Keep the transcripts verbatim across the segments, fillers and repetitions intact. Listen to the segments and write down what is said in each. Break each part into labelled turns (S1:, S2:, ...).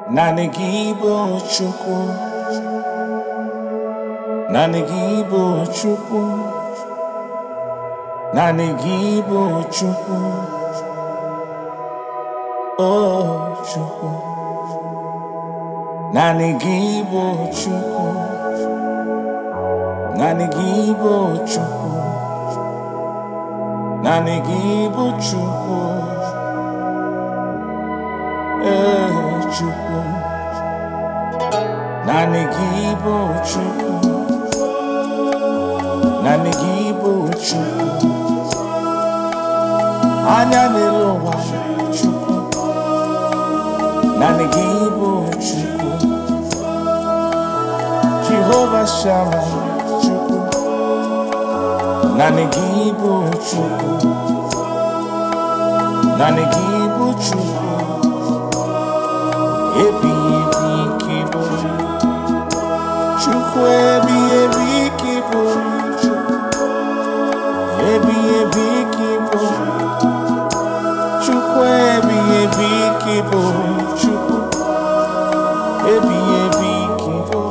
S1: Naanị gị bụ Chukwu, naanị gị bụ Chukwu, naanị gị bụ Chukwu, oh Chukwu, naanị gị bụ Chukwu, naanị gị bụ Chukwu, naanị gị bụ Chukwu, eh Chukwu, naanị gị bụ Chukwu, naanị gị bụ Chukwu, anya n'elu ụwa Chukwu, naanị gị bụ Chukwu, Jehovah Shammah Chukwu, naanị gị bụ Chukwu, naanị gị bụ Chukwu, ebighị ebi ka ị bụ Chukwu, ebighị ebi ka ị bụ Chukwu, ebighị ebi ka ị bụ Chukwu, ebighị ebi ka ị bụ Chukwu, ebighị ebi ka ị bụ.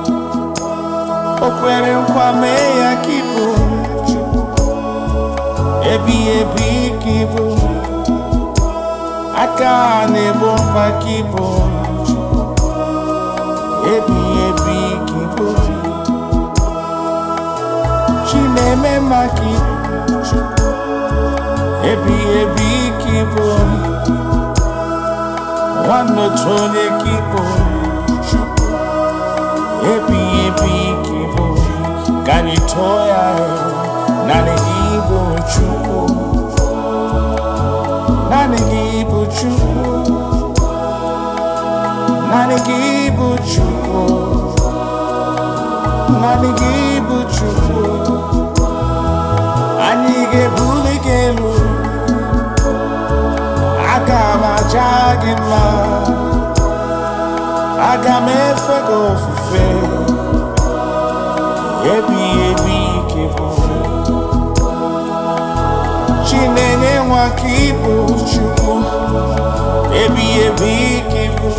S1: O kwere nkwa mee ya ka ị bụ Chukwu, ebighị ebi ka ị bụ. Aka na-egbo mkpa ka ị bụ Chukwu, ebighị ebi ka ị bụ. Chi na-eme mma ka ị bụ Chukwu, ebighị ebi ka ị bụ. Nwanne otu onye ka ị bụ Chukwu, ebighị ebi ka ị bụ. Ka anyị tụọ ya naanị gị bụ Chukwu, naanị gị bụ Chukwu, naanị gị bụ Chukwu, naanị gị bụ Chukwu. Anyị ga-ebuli gị elu, aga m aja gị mma, aga m efe gị ofufe, ebighị ebi ka ị bụ. Chi na-enye nwa ka ị bụ Chukwu, ebighị ebi ka ị bụ.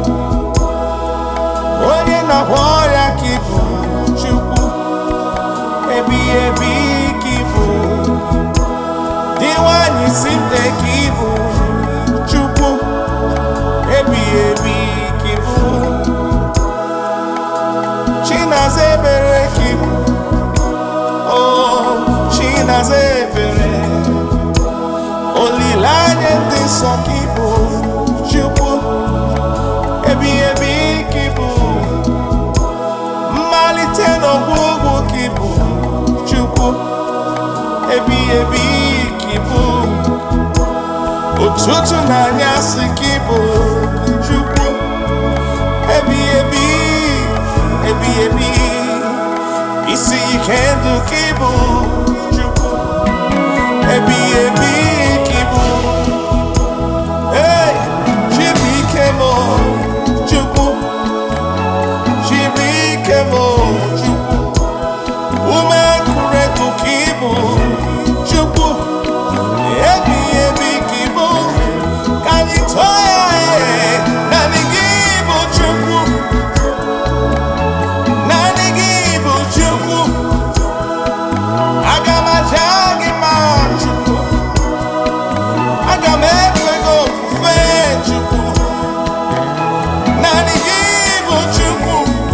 S1: Onye na-agwọ ọrịa ka ị bụ Chukwu, ebighị ebi ka ị bụ. Di nwanyị isi nte ka ị bụ Chukwu, ebighị ebi ka ị bụ. Chinaza ebere ka ị bụ, oh Chinaza ebere. Olileanya ndị nsọ ka ị bụ Chukwu, ebighị ebi ka ị bụ. Mmalite n'ọgwụgwụ ka ị bụ Chukwu, ebighị ebi ka ị bụ. Ụtụtụ na anyasị ka ị bụ Chukwu, ebighị ebi, ebighị ebi. Isi ike ndụ ka ị bụ Chukwu, ebighị ebi ka ị bụ. Hey, Chibuike mo Chukwu, Chibuike mo Chukwu. Ume kureku ka ị bụ Chukwu, ebighị ebi ka ị bụ. Ka anyị tụọ ya ee, naanị gị bụ Chukwu, naanị gị bụ Chukwu. Aga m aja gị mma Chukwu, aga m efe gị ofufe Chukwu, naanị gị bụ Chukwu,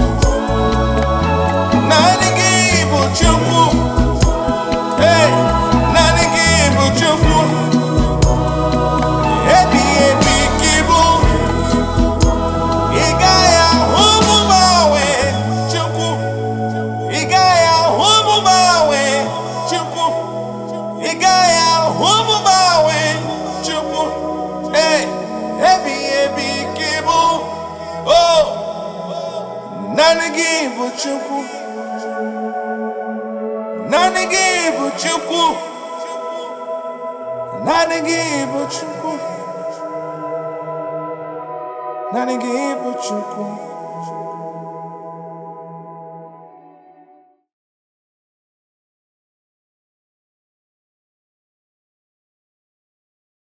S1: naanị gị bụ Chukwu, hey, naanị gị bụ Chukwu, ebighị ebi ka ị bụ. Ị gaghị ahụ m gbanwe Chukwu, ị gaghị ahụ m gbanwe Chukwu, ị gaghị ahụ m gbanwe Chukwu, hey, ebighị ebi ka ị bụ. Oh, naanị gị bụ Chukwu, naanị gị bụ Chukwu, naanị gị bụ Chukwu, naanị gị bụ Chukwu.